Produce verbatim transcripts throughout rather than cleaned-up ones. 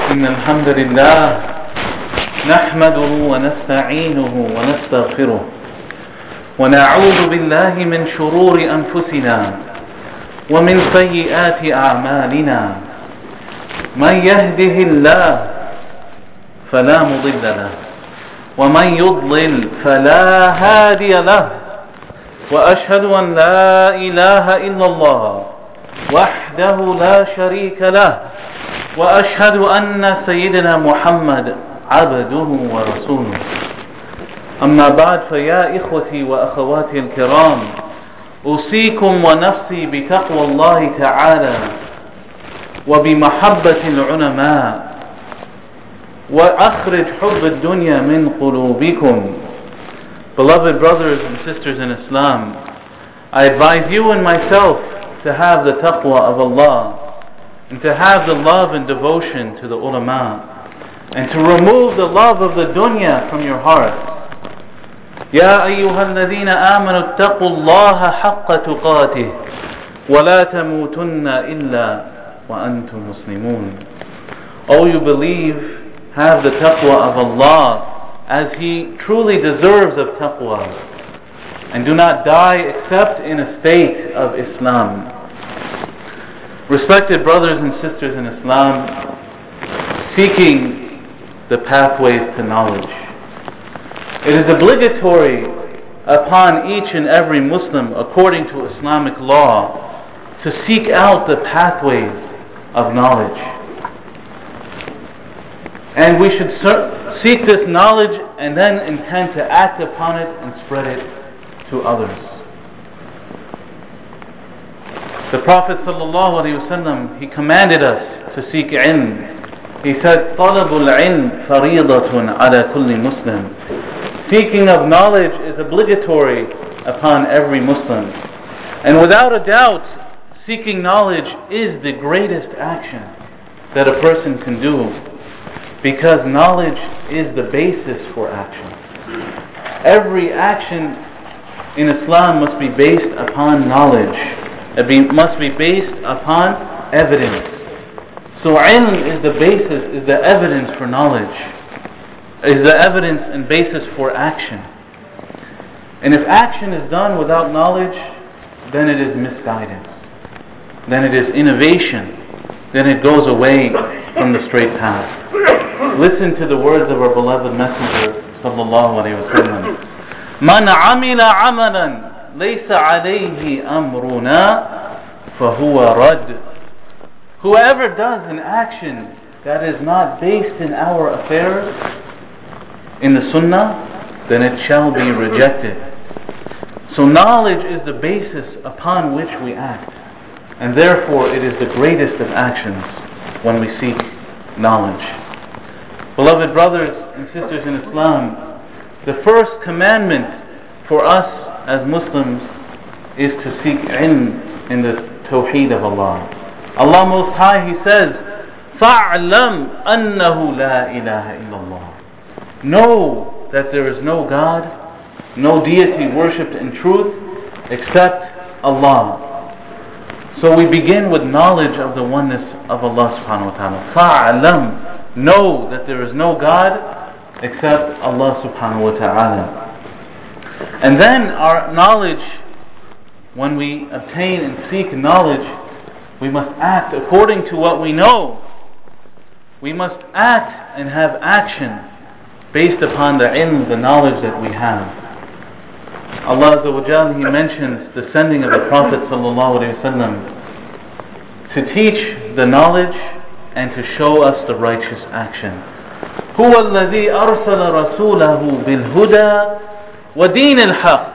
إن الحمد لله نحمده ونستعينه ونستغفره ونعوذ بالله من شرور أنفسنا ومن سيئات أعمالنا من يهده الله فلا مضل له ومن يضلل فلا هادي له وأشهد أن لا إله إلا الله وحده لا شريك له وأشهد أن سيدنا محمد عبده ورسوله أما بعد فيا إخوتي وأخواتي الكرام أوصيكم ونفسي بتقوى الله تعالى وبمحبة العلماء وأخرج حب الدنيا من قلوبكم. Beloved brothers and sisters in Islam, I advise you and myself to have the taqwa of Allah and to have the love and devotion to the ulama and to remove the love of the dunya from your heart. يا أيها الذين آمنوا اتقوا الله حق تقاته ولا تموتن إلا وأنتم مسلمون. O you believe, have the taqwa of Allah as He truly deserves of taqwa, and do not die except in a state of Islam. Respected brothers and sisters in Islam, seeking the pathways to knowledge. It is obligatory upon each and every Muslim, according to Islamic law, to seek out the pathways of knowledge. And we should seek this knowledge and then intend to act upon it and spread it to others. The Prophet ﷺ, he commanded us to seek ilm. He said, طَلَبُ الْعِلْمِ فَرِيضَةٌ عَلَى كُلِّ مُسْلِمٍ. Seeking of knowledge is obligatory upon every Muslim. And without a doubt, seeking knowledge is the greatest action that a person can do, because knowledge is the basis for action. Every action in Islam must be based upon knowledge. It be, must be based upon evidence. So ilm is the basis, is the evidence for knowledge, is the evidence and basis for action. And if action is done without knowledge, then it is misguidance, then it is innovation, then it goes away from the straight path. Listen to the words of our beloved Messenger sallallahu alaihi wasallam. Man amila amalan laysa alayhi amruna fahuwa rad. Whoever does an action that is not based in our affairs, in the sunnah, then it shall be rejected. So knowledge is the basis upon which we act, and therefore it is the greatest of actions when we seek knowledge. Beloved brothers and sisters in Islam, the first commandment for us as Muslims is to seek ilm in the tawheed of Allah. Allah Most High, He says, فَاعْلَمْ أَنَّهُ لَا إِلَهَ إِلَّا اللَّهِ. Know that there is no God, no deity worshipped in truth except Allah. So we begin with knowledge of the oneness of Allah subhanahu wa ta'ala. فَاعْلَمْ. Know that there is no God except Allah subhanahu wa ta'ala. And then our knowledge, when we obtain and seek knowledge, we must act according to what we know. We must act and have action based upon the ilm, the knowledge that we have. Allah Azza wa Jal, He mentions the sending of the Prophet sallallahu alaihi wasallam to teach the knowledge and to show us the righteous action. هو الذي أرسل رسوله بالهدى ودين الحق.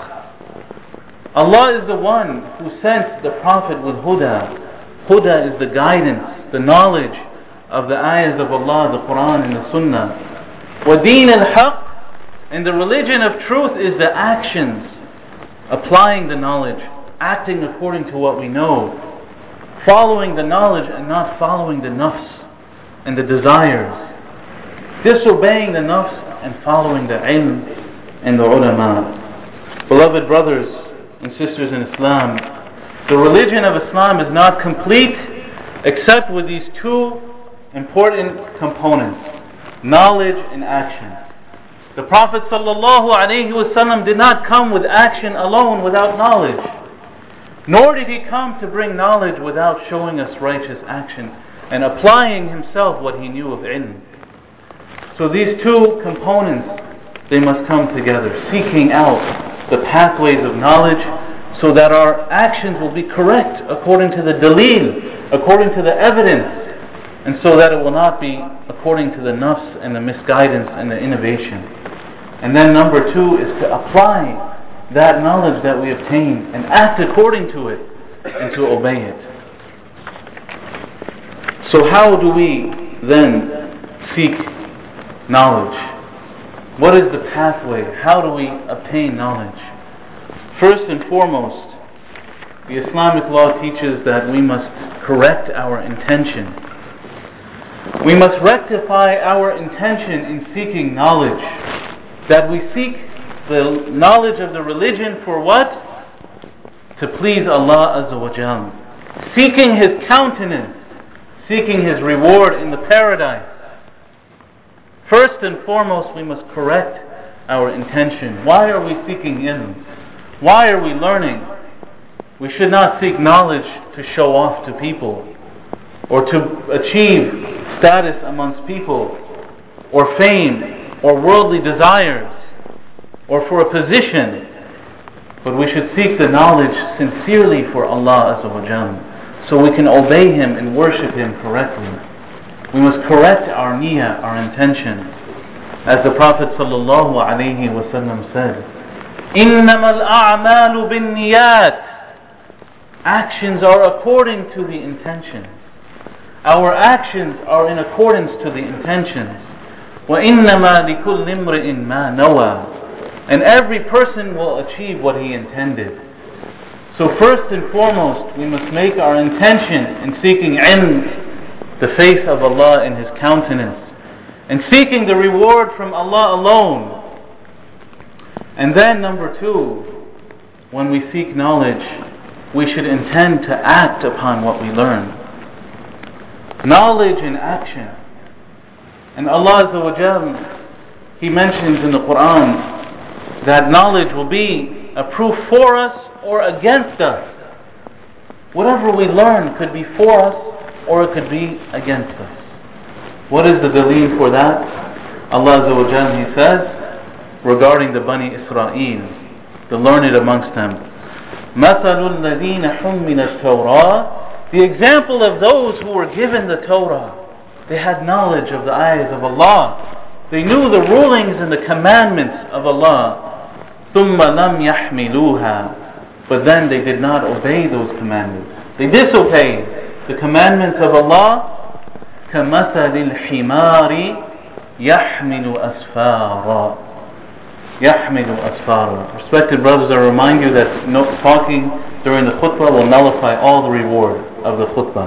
Allah is the one who sent the Prophet with huda. Huda is the guidance, the knowledge of the ayahs of Allah, the Quran and the Sunnah. وَدِينَ الْحَقِّ. And the religion of truth is the actions, applying the knowledge, acting according to what we know, following the knowledge and not following the nafs and the desires, disobeying the nafs and following the ilm and the ulama. Beloved brothers and sisters in Islam, the religion of Islam is not complete except with these two important components: knowledge and action. The Prophet ﷺ did not come with action alone without knowledge, nor did he come to bring knowledge without showing us righteous action and applying himself what he knew of ilm. So these two components, they must come together, seeking out the pathways of knowledge so that our actions will be correct according to the dalil, according to the evidence, and so that it will not be according to the nafs and the misguidance and the innovation. And then number two is to apply that knowledge that we obtain and act according to it and to obey it. So how do we then seek knowledge? What is the pathway? How do we obtain knowledge? First and foremost, the Islamic law teaches that we must correct our intention. We must rectify our intention in seeking knowledge. That we seek the knowledge of the religion for what? To please Allah Azza wa Jal. Seeking His countenance, seeking His reward in the paradise. First and foremost, we must correct our intention. Why are we seeking ilm? Why are we learning? We should not seek knowledge to show off to people, or to achieve status amongst people, or fame, or worldly desires, or for a position. But we should seek the knowledge sincerely for Allah Azza wa Jal, so we can obey Him and worship Him correctly. We must correct our niyyah, our intention. As the Prophet sallallahu alaihi wasallam said, إِنَّمَا الْأَعْمَالُ بِالنِّيَّاتِ. Actions are according to the intentions. Our actions are in accordance to the intentions. وَإِنَّمَا لِكُلِّ امْرِئٍ مَا نَوَى. And every person will achieve what he intended. So first and foremost, we must make our intention in seeking ilm, the face of Allah and His countenance, and seeking the reward from Allah alone. And then number two, when we seek knowledge, we should intend to act upon what we learn. Knowledge and action. And Allah Azza wa Jal, He mentions in the Quran that knowledge will be a proof for us or against us. Whatever we learn could be for us or it could be against us. What is the dalil for that? Allah Azza wa Jal, He says regarding the Bani Israel, the learned amongst them, مَثَلُ الَّذِينَ حُمِّلَ التَّوْرَاةِ. The example of those who were given the Torah. They had knowledge of the ayahs of Allah. They knew the rulings and the commandments of Allah. ثُمَّ لَمْ يَحْمِلُوهَا. But then they did not obey those commandments. They disobeyed the commandments of Allah. كَمَثَلِ الْحِمَارِ يَحْمِلُ أَسْفَارًا. يَحْمِلُ أَسْفَارًا. Respected brothers, I remind you that no talking during the khutbah will nullify all the reward of the khutbah.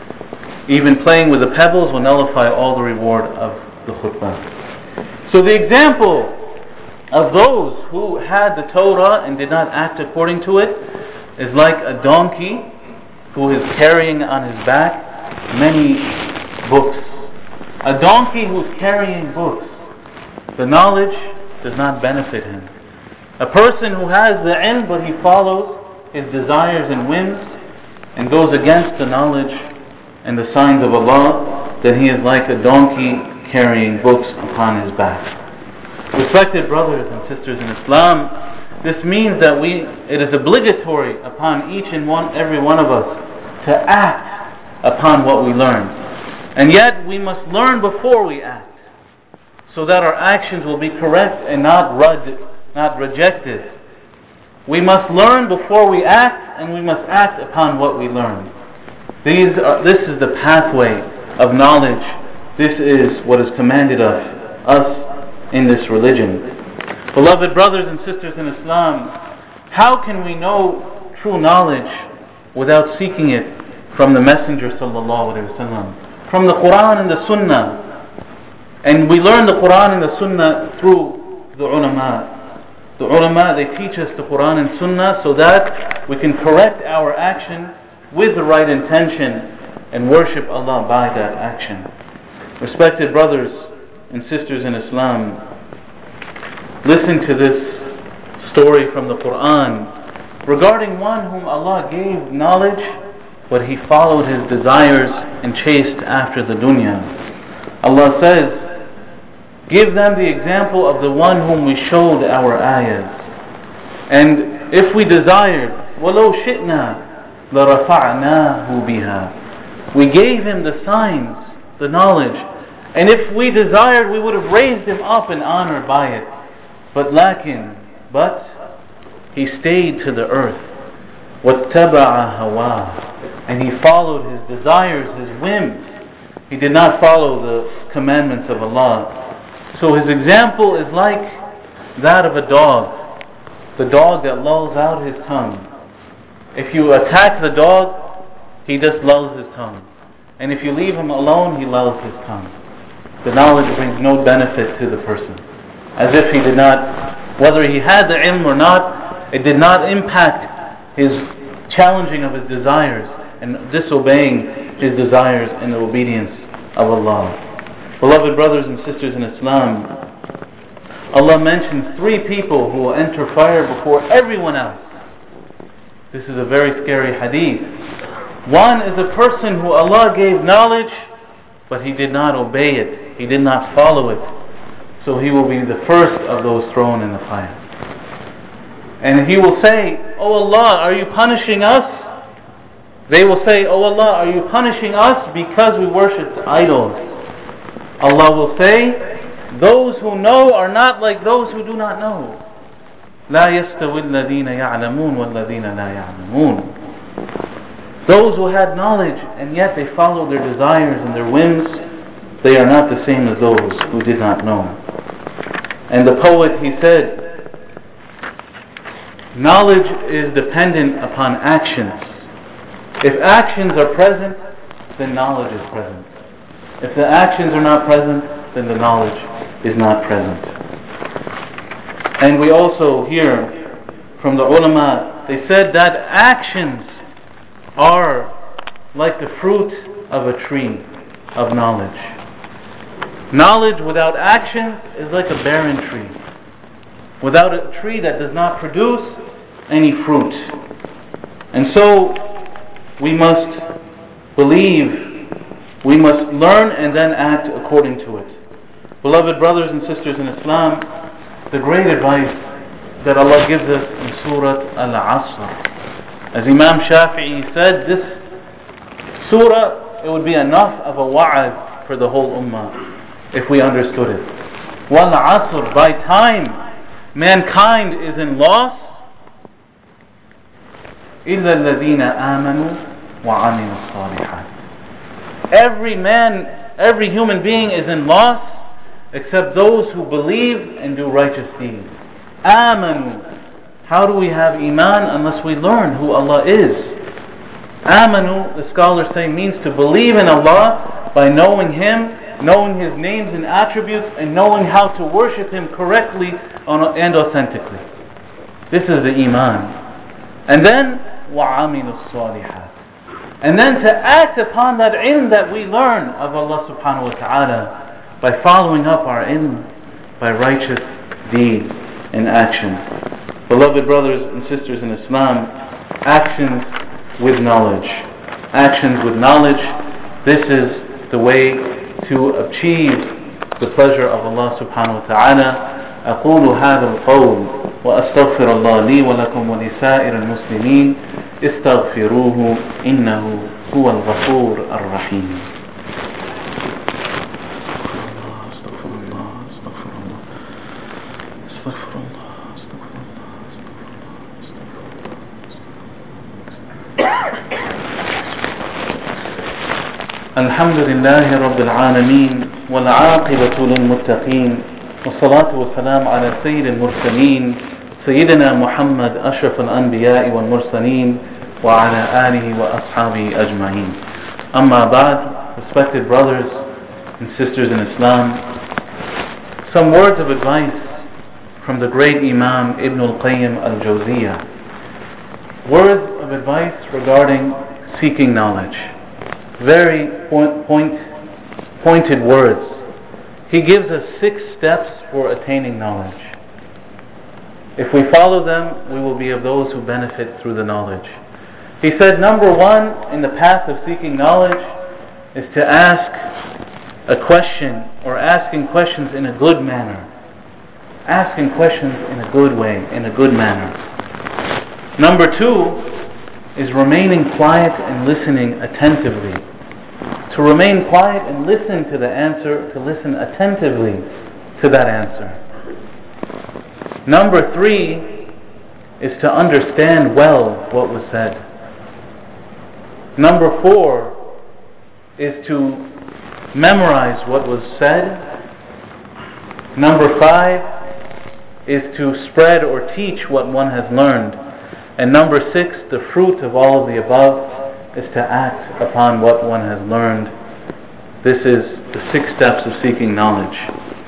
Even playing with the pebbles will nullify all the reward of the khutbah. So the example of those who had the Torah and did not act according to it is like a donkey who is carrying on his back many books. A donkey who's carrying books. The knowledge does not benefit him. A person who has the ilm but he follows his desires and whims and goes against the knowledge and the signs of Allah, then he is like a donkey carrying books upon his back. Respected brothers and sisters in Islam, this means that we it is obligatory upon each and one every one of us to act upon what we learn. And yet we must learn before we act, so that our actions will be correct and not rud, not rejected. We must learn before we act, and we must act upon what we learn. These are, this is the pathway of knowledge. This is what is commanded of us in this religion. Beloved brothers and sisters in Islam, how can we know true knowledge without seeking it from the Messenger sallallahu alaihi wasallam, from the Quran and the Sunnah? And we learn the Quran and the Sunnah through the ulama. The ulama, they teach us the Quran and Sunnah so that we can correct our action with the right intention and worship Allah by that action. Respected brothers and sisters in Islam, listen to this story from the Quran regarding one whom Allah gave knowledge, but he followed his desires and chased after the dunya. Allah says, give them the example of the one whom we showed our ayahs. And if we desired, وَلَوْ شِئْنَا لَرَفَعْنَاهُ بِهَا, we gave him the signs, the knowledge, and if we desired, we would have raised him up in honor by it. But lakin, but he stayed to the earth. وَاتَّبَعَ هَوَاهُ, and he followed his desires, his whims. He did not follow the commandments of Allah. So his example is like that of a dog, the dog that lolls out his tongue. If you attack the dog, he just lulls his tongue. And if you leave him alone, he lulls his tongue. The knowledge brings no benefit to the person. As if he did not, whether he had the ilm or not, it did not impact his challenging of his desires and disobeying his desires in the obedience of Allah. Beloved brothers and sisters in Islam, Allah mentions three people who will enter fire before everyone else. This is a very scary hadith. One is a person who Allah gave knowledge, but he did not obey it. He did not follow it. So he will be the first of those thrown in the fire. And he will say, "Oh Allah, are you punishing us?" They will say, "Oh Allah, are you punishing us because we worshipped idols?" Allah will say, "Those who know are not like those who do not know. لا يستوي الذين يعلمون والذين لا يعلمون." Those who had knowledge and yet they followed their desires and their whims, they are not the same as those who did not know. And the poet, he said, knowledge is dependent upon actions. If actions are present, then knowledge is present. If the actions are not present, then the knowledge is not present. And we also hear from the ulama, they said that actions are like the fruit of a tree of knowledge. Knowledge without action is like a barren tree, without a tree that does not produce any fruit. And so we must believe, we must learn and then act according to it. Beloved brothers and sisters in Islam, the great advice that Allah gives us in Surah Al-Asr, as Imam Shafi'i said, this surah, it would be enough of a wa'az for the whole ummah if we understood it. Wal Asr, by time, mankind is in loss. إِلَّا الَّذِينَ آمَنُوا وَعَمِلُوا الصَّالِحَاتِ. Every man, every human being is in loss except those who believe and do righteous deeds. Amanu. How do we have iman unless we learn who Allah is? Amanu, the scholars say, means to believe in Allah by knowing Him, knowing His names and attributes, and knowing how to worship Him correctly and authentically. This is the iman. And then, وَعَمِلُوا الصَّالِحَاتِ. And then to act upon that ilm that we learn of Allah subhanahu wa ta'ala by following up our ilm by righteous deeds and actions. Beloved brothers and sisters in Islam, actions with knowledge. Actions with knowledge, this is the way to achieve the pleasure of Allah subhanahu wa ta'ala. أقول هذا القول وأستغفر الله لي ولكم ولسائر المسلمين استغفروه إنه هو الغفور الرحيم. الحمد لله رب العالمين والعاقبة للمتقين والصلاة والسلام على سيد المرسلين سيدنا محمد أشرف الأنبياء والمرسلين وعلى آله وأصحابه أجمعين. أما بعد, respected brothers and sisters in Islam, some words of advice from the great Imam Ibn al-Qayyim al-Jawziyah. Words of advice regarding seeking knowledge. Very point, point, pointed words. He gives us six steps for attaining knowledge. If we follow them, we will be of those who benefit through the knowledge. He said, number one in the path of seeking knowledge is to ask a question, or asking questions in a good manner. Asking questions in a good way, in a good manner. Number two is remaining quiet and listening attentively. To remain quiet and listen to the answer, to listen attentively to that answer. Number three is to understand well what was said. Number four is to memorize what was said. Number five is to spread or teach what one has learned. And number six, the fruit of all of the above, is to act upon what one has learned. This is the six steps of seeking knowledge.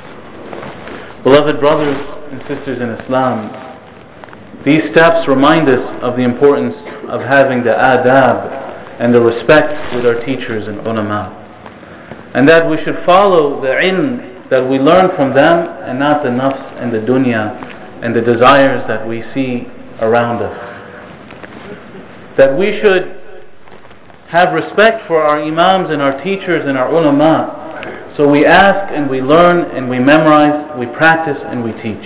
Beloved brothers and sisters in Islam, these steps remind us of the importance of having the adab and the respect with our teachers and ulama, and that we should follow the ilm that we learn from them and not the nafs and the dunya and the desires that we see around us. That we should have respect for our imams and our teachers and our ulama. So we ask and we learn and we memorize, we practice and we teach.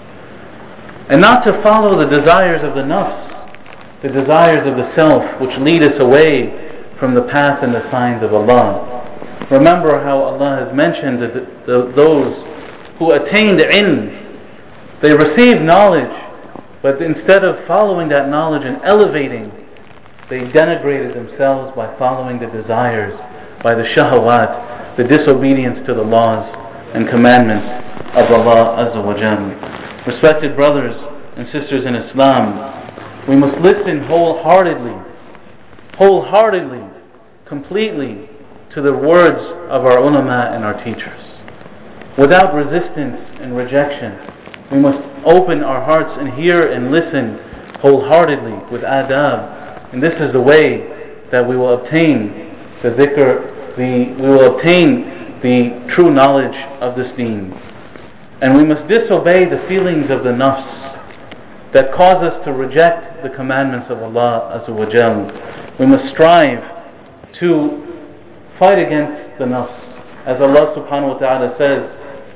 And not to follow the desires of the nafs, the desires of the self, which lead us away from the path and the signs of Allah. Remember how Allah has mentioned that the, the, those who attained ilm, they received knowledge, but instead of following that knowledge and elevating, they denigrated themselves by following the desires, by the shahawat, the disobedience to the laws and commandments of Allah Azza wa Jal. Respected brothers and sisters in Islam, we must listen wholeheartedly, wholeheartedly, completely to the words of our ulama and our teachers. Without resistance and rejection, we must open our hearts and hear and listen wholeheartedly with adab. And this is the way that we will obtain the dhikr, the, we will obtain the true knowledge of this deen. And we must disobey the feelings of the nafs that cause us to reject the commandments of Allah Azza wa Jal. We must strive to fight against the nafs. As Allah subhanahu wa ta'ala says,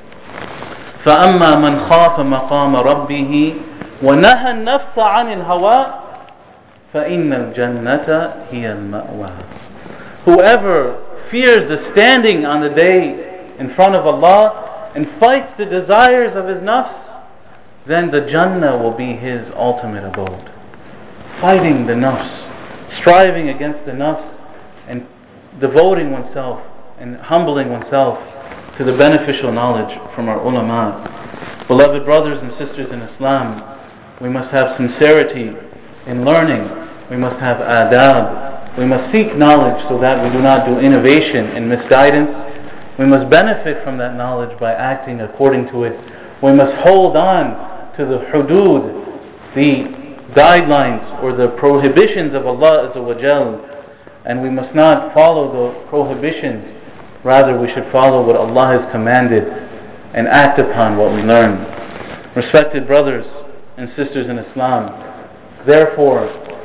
فَأَمَّا مَنْ خَافَ مَقَامَ رَبِّهِ وَنَهَى النَّفْسَ عَنِ الْهَوَىٰ فَإِنَّ الْجَنَّةَ هِيَ الْمَأْوَىٰ. Whoever fears the standing on the day in front of Allah and fights the desires of his nafs, then the Jannah will be his ultimate abode. Fighting the nafs, striving against the nafs, and devoting oneself and humbling oneself to the beneficial knowledge from our ulama. Beloved brothers and sisters in Islam, we must have sincerity in learning. We must have adab. We must seek knowledge so that we do not do innovation and misguidance. We must benefit from that knowledge by acting according to it. We must hold on to the hudud, the guidelines or the prohibitions of Allah Azza wa Jal, and we must not follow the prohibitions. Rather, we should follow what Allah has commanded and act upon what we learn. Respected brothers and sisters in Islam, therefore,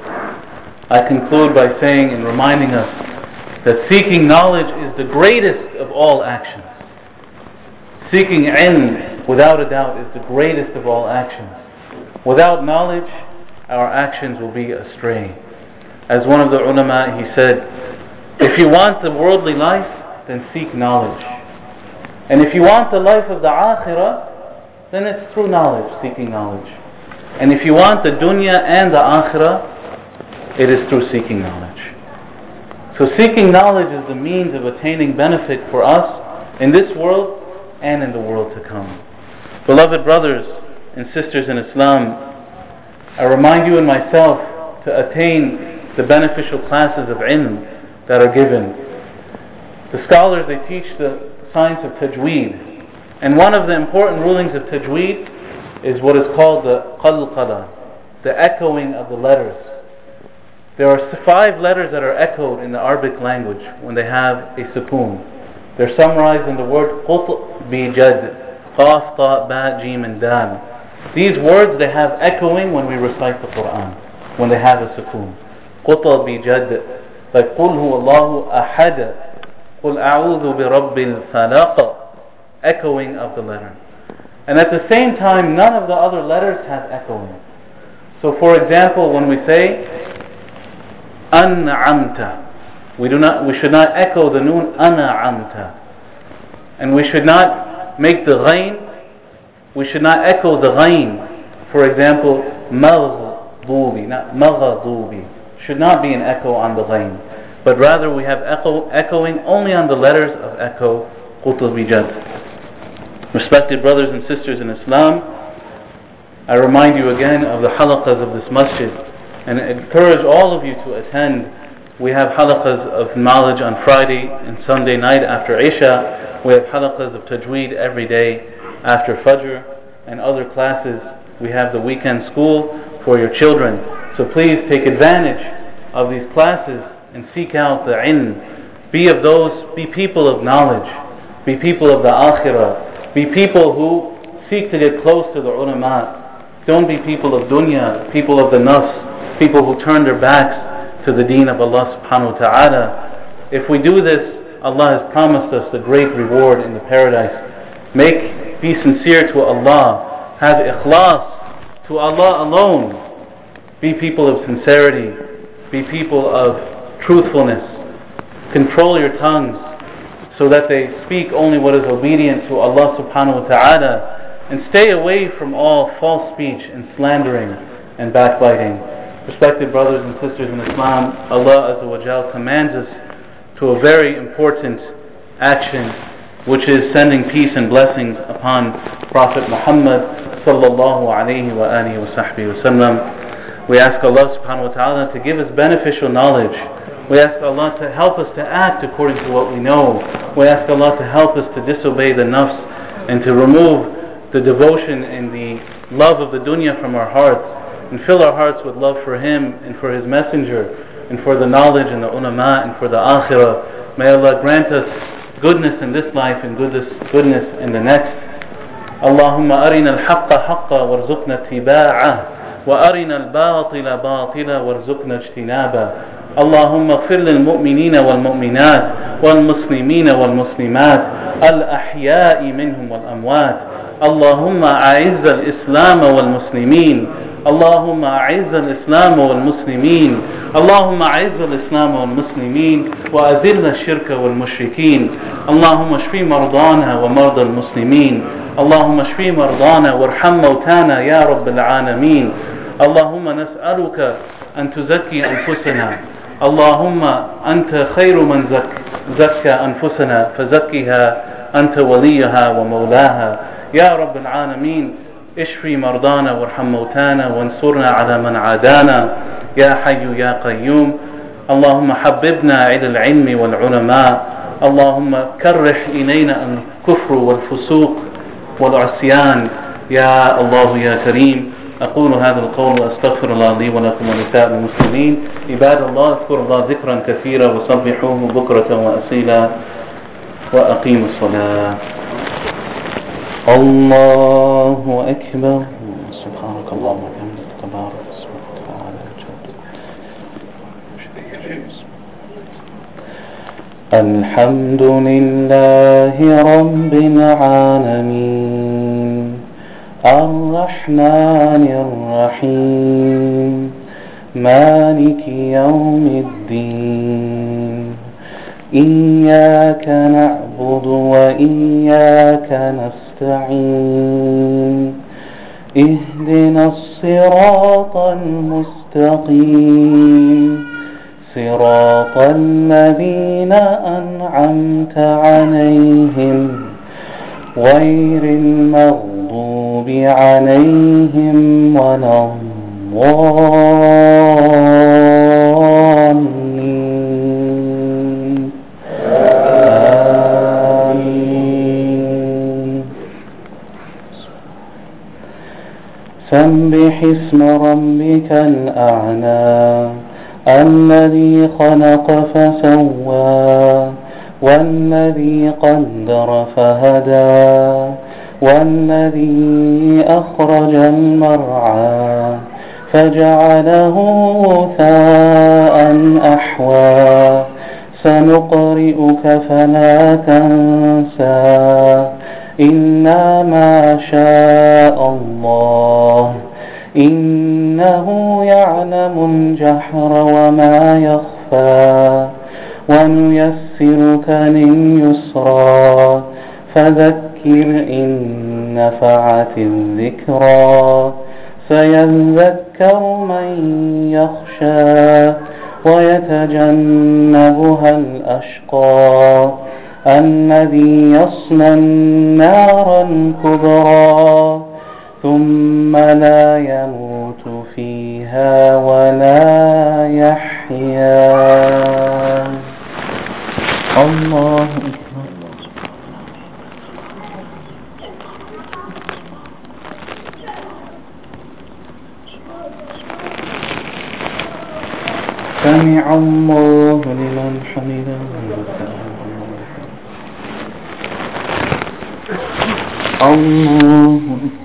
I conclude by saying and reminding us that seeking knowledge is the greatest of all actions. Seeking ilm, without a doubt, is the greatest of all actions. Without knowledge, our actions will be astray. As one of the ulama, he said, if you want the worldly life, then seek knowledge. And if you want the life of the akhirah, then it's through knowledge, seeking knowledge. And if you want the dunya and the akhirah, it is through seeking knowledge. So seeking knowledge is the means of attaining benefit for us in this world and in the world to come. Beloved brothers and sisters in Islam, I remind you and myself to attain the beneficial classes of ilm that are given. The scholars, they teach the science of tajweed. And one of the important rulings of tajweed is what is called the qalqala, the echoing of the letters. There are five letters that are echoed in the Arabic language when they have a sukoon. They're summarized in the word qut bi jad, qaf, ta, ba, jim, and dal. These words, they have echoing when we recite the Quran, when they have a sukoon. Qut bi jad, like qul huwa Allahu ahad, qul a'udhu bi rabbil falaq, echoing of the letter. And at the same time, none of the other letters have echoing. So for example, when we say an'amta, we do not, we should not echo the noon an'amta, and we should not make the ghain, we should not echo the ghain. For example, maghdubi, not maghdubi, should not be an echo on the ghain, but rather we have echo, echoing only on the letters of echo, qut bi jad. Respected brothers and sisters in Islam, I remind you again of the halaqas of this masjid, and encourage all of you to attend. We have halaqas of knowledge on Friday and Sunday night after Isha. We have halaqas of tajweed every day after Fajr, and other classes. We have the weekend school for your children. So please take advantage of these classes and seek out the ilm. Be of those, be people of knowledge. Be people of the akhirah. Be people who seek to get close to the ulama. Don't be people of dunya, people of the nafs, people who turn their backs to the deen of Allah subhanahu wa ta'ala. If we do this, Allah has promised us the great reward in the paradise. Make, be sincere to Allah. Have ikhlas to Allah alone. Be people of sincerity. Be people of truthfulness. Control your tongues so that they speak only what is obedient to Allah subhanahu wa ta'ala. And stay away from all false speech and slandering and backbiting. Respected brothers and sisters in Islam, Allah Azza wa Jal commands us to a very important action, which is sending peace and blessings upon Prophet Muhammad sallallahu alayhi wa alihi wa sahbihi wa sallam. We ask Allah subhanahu wa ta'ala to give us beneficial knowledge. We ask Allah to help us to act according to what we know. We ask Allah to help us to disobey the nafs and to remove the devotion and the love of the dunya from our hearts, and fill our hearts with love for Him and for His Messenger and for the knowledge and the ulama and for the akhirah. May Allah grant us goodness in this life and goodness, goodness in the next. Allahumma arina al-haqqa haqqa warzuqna ittiba'ah wa arina al-batila batila warzuqna ijtinaba. اللهم اغفر للمؤمنين والمؤمنات والمسلمين والمسلمات الأحياء منهم والأموات. اللهم أعز الإسلام والمسلمين. اللهم أعز الإسلام والمسلمين. اللهم أعز الإسلام والمسلمين وأذل الشرك والمشركين. اللهم اشف مرضانا ومرضى المسلمين. اللهم اشف مرضانا وارحم موتانا يا رب العالمين. اللهم نسألك أن تزكي أنفسنا. اللهم أنت خير من زك زكى أنفسنا فزكها أنت وليها ومولاها يا رب العالمين. اشفي مرضانا وارحم موتانا وانصرنا على من عادانا يا حي يا قيوم. اللهم حببنا إلى العلم والعلماء. اللهم كره إلينا الكفر والفسوق والعصيان يا الله يا كريم. أقول هذا القول وأستغفر الله لي ولكم ولسائر المسلمين. عباد الله، اذكروا الله ذكرا كثيرا وسبحوه بكرة وأصيلا وأقيموا الصلاة. الله أكبر. سبحانك اللهم وبحمدك تبارك اسمك وتعالى جدك. الحمد لله رب العالمين الرحمن الرحيم مالك يوم الدين. إياك نعبد وإياك نستعين. اهدنا الصراط المستقيم صراط الذين أنعمت عليهم غير المغضوب عليهم ولا الضالين. آمين. سبح اسم ربك الأعلى الذي خلق فسوى والذي قدر فهدى والذي أخرج المرعى فجعله غثاء أحوى سنقرئك فلا تنسى إلا ما شاء الله إنه يعلم الجهر وما يخفى ونيسرك لليسرى فذكر إن نفعت الذكرى سيذكر من يخشى ويتجنبها الأشقى الذي يصلى النار الكبرى ثم لا يموت فيها ولا يحيا. الله أكبر. سمع الله لمن حمده. الله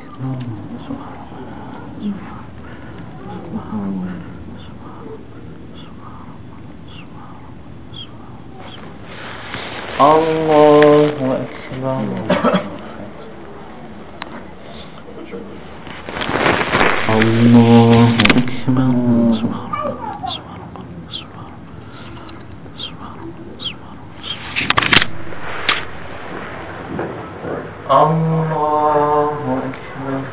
الله أكبر. الله أكبر. الله أكبر.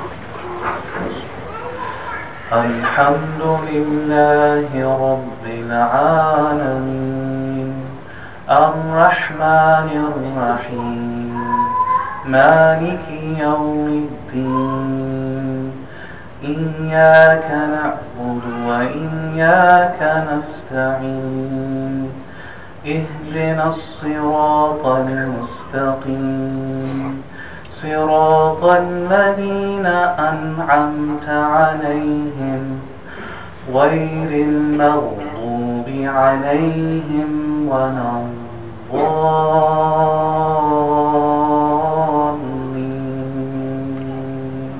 الحمد لله رب العالمين الرحمن الرحيم مالك يوم الدين إياك نعبد وإياك نستعين اهدنا الصراط المستقيم صراط الذين أنعمت عليهم غير المغضوب عليهم ولا الضالين.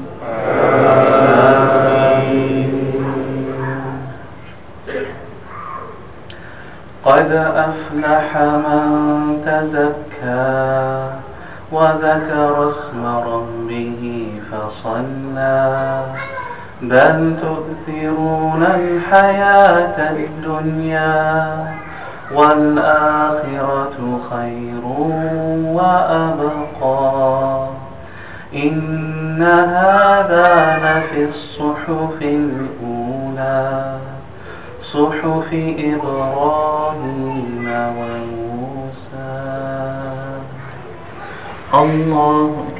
قد أفلح من تزكى وذكر اسم ربه فصلى بل تؤثرون الحياة الدنيا والآخرة خير وأبقى إن هذا لفي الصحف الأولى صحف إبراهيم وموسى. الله أكبر.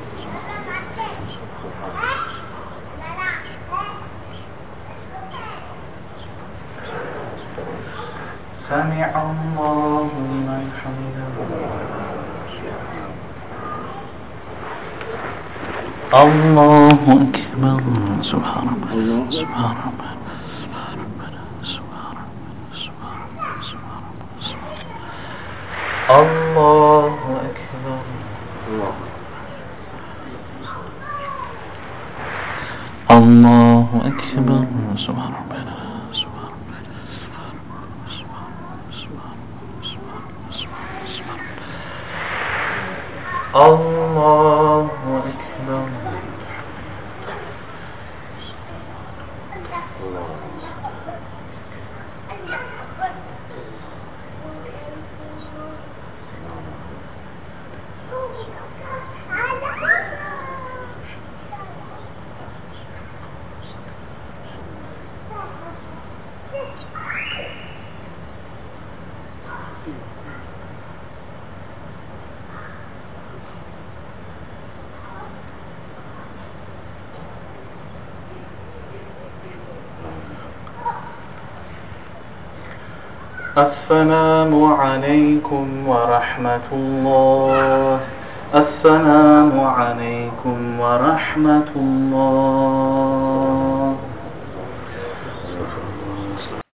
سمع الله لمن حمده. الله أكبر. سبحان الله سبحان الله سبحان ربنا سبحان ربنا سبحان ربنا سبحان ربنا. الله أكبر. الله أكبر. سبحان ربنا سبحان ربنا سبحان ربنا سبحان ربنا. الله أكبر. السلام عليكم ورحمة الله. السلام عليكم ورحمة الله.